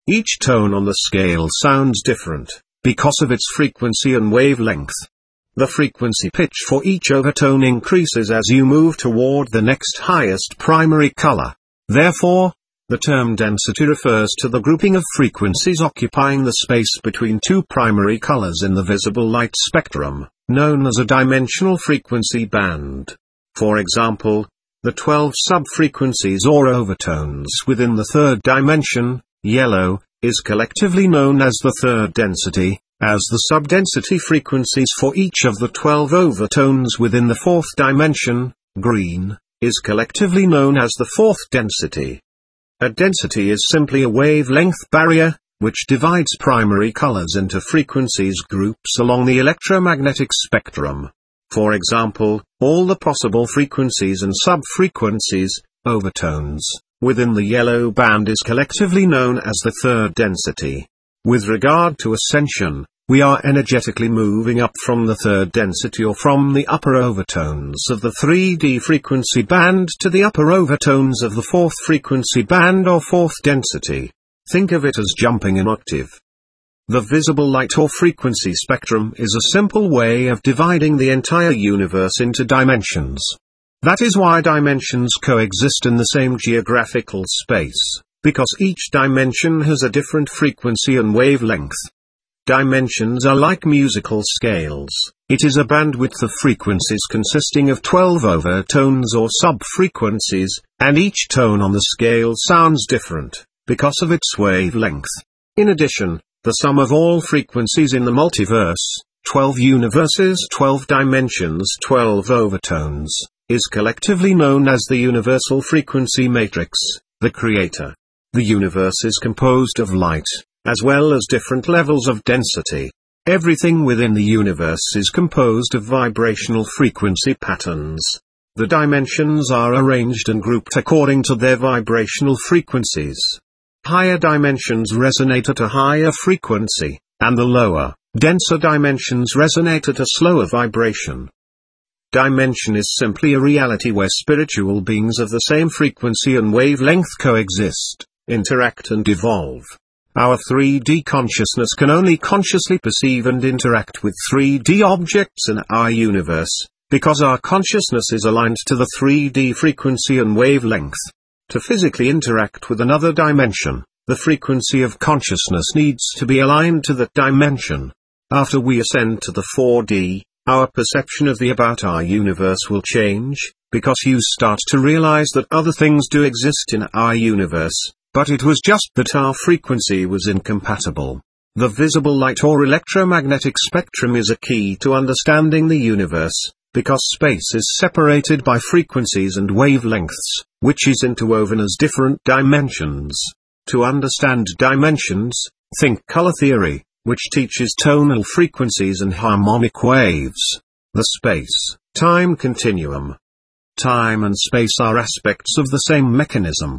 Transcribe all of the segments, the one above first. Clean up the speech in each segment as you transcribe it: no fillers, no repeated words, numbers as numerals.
Each tone on the scale sounds different, because of its frequency and wavelength. The frequency pitch for each overtone increases as you move toward the next highest primary color. Therefore, the term density refers to the grouping of frequencies occupying the space between two primary colors in the visible light spectrum, known as a dimensional frequency band. For example, the 12 sub-frequencies or overtones within the third dimension, yellow, is collectively known as the third density, as the sub-density frequencies for each of the 12 overtones within the fourth dimension, green, is collectively known as the fourth density. A density is simply a wavelength barrier, which divides primary colors into frequencies groups along the electromagnetic spectrum. For example, all the possible frequencies and sub-frequencies, overtones, within the yellow band is collectively known as the third density. With regard to ascension, we are energetically moving up from the third density or from the upper overtones of the 3D frequency band to the upper overtones of the fourth frequency band or fourth density. Think of it as jumping an octave. The visible light or frequency spectrum is a simple way of dividing the entire universe into dimensions. That is why dimensions coexist in the same geographical space, because each dimension has a different frequency and wavelength. Dimensions are like musical scales. It is a bandwidth of frequencies consisting of 12 overtones or sub-frequencies, and each tone on the scale sounds different, because of its wavelength. In addition, the sum of all frequencies in the multiverse, 12 universes, 12 dimensions, 12 overtones, is collectively known as the universal frequency matrix, the creator. The universe is composed of light, as well as different levels of density. Everything within the universe is composed of vibrational frequency patterns. The dimensions are arranged and grouped according to their vibrational frequencies. Higher dimensions resonate at a higher frequency, and the lower, denser dimensions resonate at a slower vibration. Dimension is simply a reality where spiritual beings of the same frequency and wavelength coexist, interact and evolve. Our 3D consciousness can only consciously perceive and interact with 3D objects in our universe, because our consciousness is aligned to the 3D frequency and wavelength. To physically interact with another dimension, the frequency of consciousness needs to be aligned to that dimension. After we ascend to the 4D, our perception of the about our universe will change, because you start to realize that other things do exist in our universe, but it was just that our frequency was incompatible. The visible light or electromagnetic spectrum is a key to understanding the universe, because space is separated by frequencies and wavelengths, which is interwoven as different dimensions. To understand dimensions, think color theory, which teaches tonal frequencies and harmonic waves. The space-time continuum. Time and space are aspects of the same mechanism.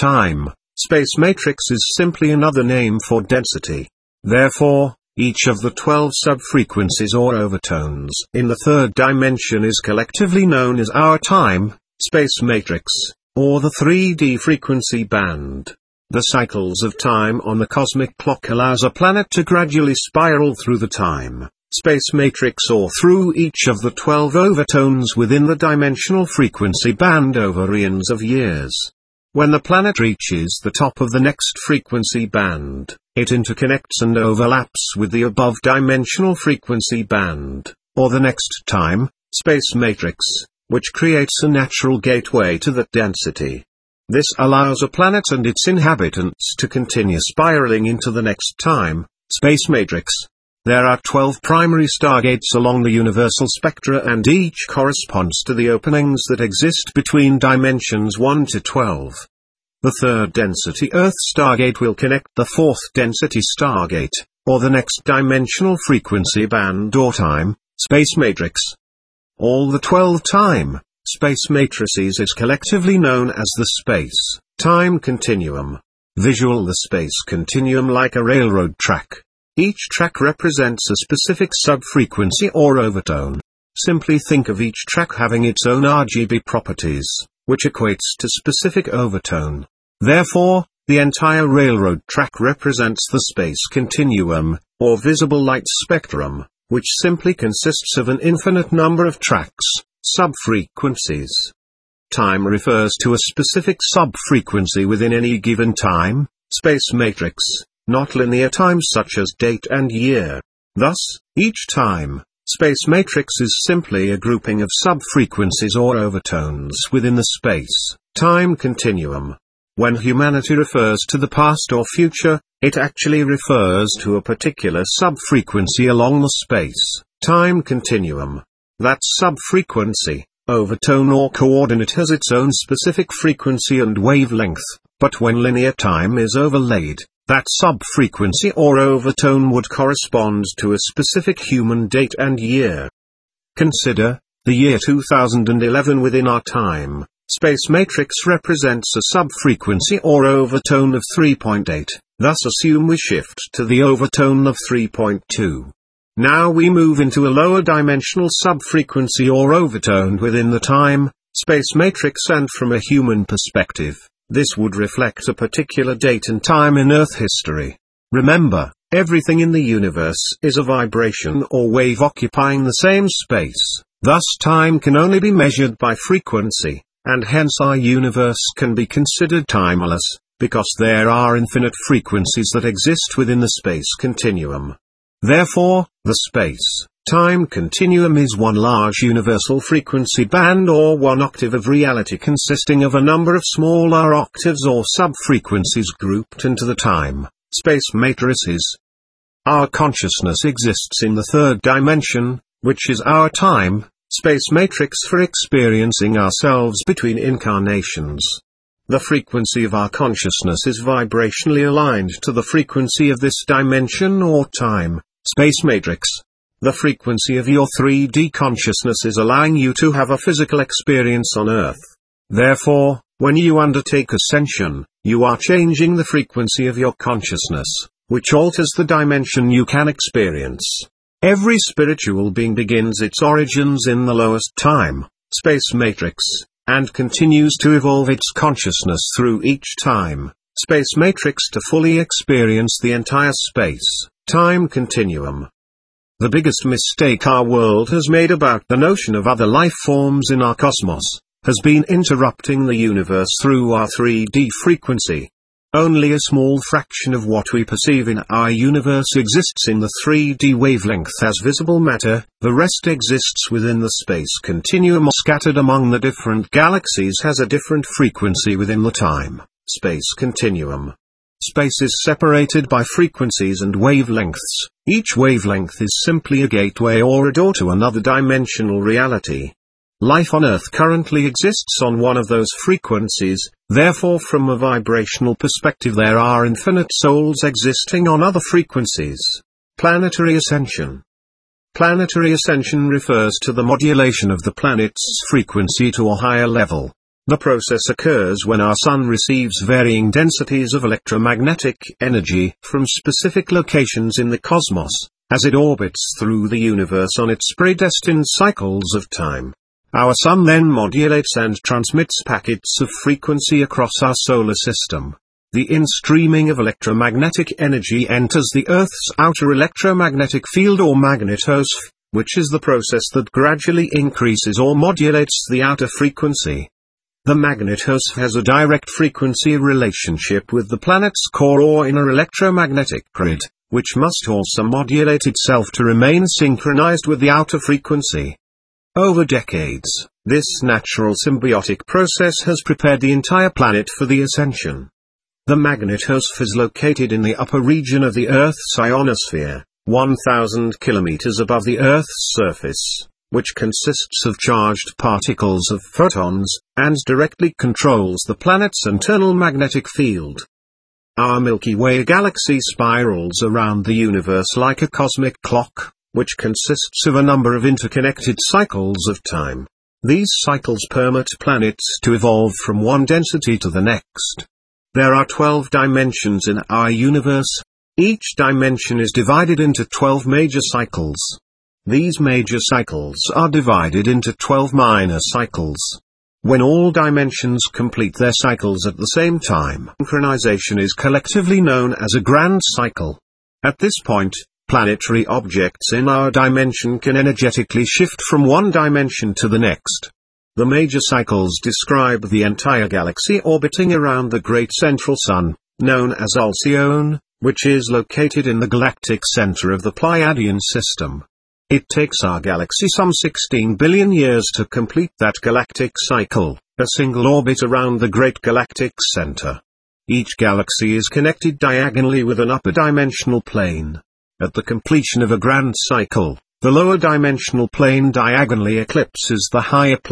Time-space matrix is simply another name for density. Therefore, each of the 12 sub-frequencies or overtones in the third dimension is collectively known as our time-space matrix, or the 3D frequency band. The cycles of time on the cosmic clock allows a planet to gradually spiral through the time-space matrix or through each of the 12 overtones within the dimensional frequency band over eons of years. When the planet reaches the top of the next frequency band, it interconnects and overlaps with the above dimensional frequency band, or the next time-space matrix, which creates a natural gateway to that density. This allows a planet and its inhabitants to continue spiraling into the next time-space matrix. There are 12 primary stargates along the universal spectra, and each corresponds to the openings that exist between dimensions 1 to 12. The third density Earth stargate will connect the fourth density stargate, or the next dimensional frequency band or time-space matrix. All the 12 time-space matrices is collectively known as the space-time continuum. Visual the space continuum like a railroad track. Each track represents a specific sub-frequency or overtone. Simply think of each track having its own RGB properties, which equates to specific overtone. Therefore, The entire railroad track represents the space continuum, or visible light spectrum, which simply consists of an infinite number of tracks, subfrequencies. Time refers to a specific subfrequency within any given time, space matrix, not linear time such as date and year. Thus, each time, space matrix is simply a grouping of subfrequencies or overtones within the space-time continuum. When humanity refers to the past or future, it actually refers to a particular subfrequency along the space-time continuum. That subfrequency, overtone or coordinate has its own specific frequency and wavelength, but when linear time is overlaid, that subfrequency or overtone would correspond to a specific human date and year. Consider, the year 2011 within our time. Space matrix represents a subfrequency or overtone of 3.8, thus assume we shift to the overtone of 3.2. Now we move into a lower dimensional subfrequency or overtone within the time, space matrix, and from a human perspective, this would reflect a particular date and time in Earth history. Remember, everything in the universe is a vibration or wave occupying the same space, thus time can only be measured by frequency. And hence our universe can be considered timeless, because there are infinite frequencies that exist within the space continuum. Therefore, the space-time continuum is one large universal frequency band or one octave of reality consisting of a number of smaller octaves or sub-frequencies grouped into the time-space matrices. Our consciousness exists in the third dimension, which is our time space matrix for experiencing ourselves between incarnations. The frequency of our consciousness is vibrationally aligned to the frequency of this dimension or time space matrix. The frequency of your 3D consciousness is allowing you to have a physical experience on Earth. Therefore, when you undertake ascension, you are changing the frequency of your consciousness, which alters the dimension you can experience. Every spiritual being begins its origins in the lowest time, space matrix, and continues to evolve its consciousness through each time, space matrix to fully experience the entire space-time continuum. The biggest mistake our world has made about the notion of other life forms in our cosmos, has been interrupting the universe through our 3D frequency. Only a small fraction of what we perceive in our universe exists in the 3D wavelength as visible matter, the rest exists within the space continuum or scattered among the different galaxies has a different frequency within the time-space continuum. Space is separated by frequencies and wavelengths. Each wavelength is simply a gateway or a door to another dimensional reality. Life on Earth currently exists on one of those frequencies, therefore from a vibrational perspective there are infinite souls existing on other frequencies. Planetary ascension. Planetary ascension refers to the modulation of the planet's frequency to a higher level. The process occurs when our Sun receives varying densities of electromagnetic energy from specific locations in the cosmos, as it orbits through the universe on its predestined cycles of time. Our Sun then modulates and transmits packets of frequency across our solar system. The in-streaming of electromagnetic energy enters the Earth's outer electromagnetic field or magnetosphere, which is the process that gradually increases or modulates the outer frequency. The magnetosphere has a direct frequency relationship with the planet's core or inner electromagnetic grid, which must also modulate itself to remain synchronized with the outer frequency. Over decades, this natural symbiotic process has prepared the entire planet for the ascension. The magnetosphere is located in the upper region of the Earth's ionosphere, 1,000 kilometers above the Earth's surface, which consists of charged particles of photons, and directly controls the planet's internal magnetic field. Our Milky Way galaxy spirals around the universe like a cosmic clock, which consists of a number of interconnected cycles of time. These cycles permit planets to evolve from one density to the next. There are 12 dimensions in our universe. Each dimension is divided into 12 major cycles. These major cycles are divided into 12 minor cycles. when all dimensions complete their cycles at the same time. Synchronization is collectively known as a grand cycle. At this point, planetary objects in our dimension can energetically shift from one dimension to the next. The major cycles describe the entire galaxy orbiting around the great central sun, known as Alcyone, which is located in the galactic center of the Pleiadian system. It takes our galaxy some 16 billion years to complete that galactic cycle, a single orbit around the great galactic center. Each galaxy is connected diagonally with an upper dimensional plane. At the completion of a grand cycle, the lower dimensional plane diagonally eclipses the higher plane.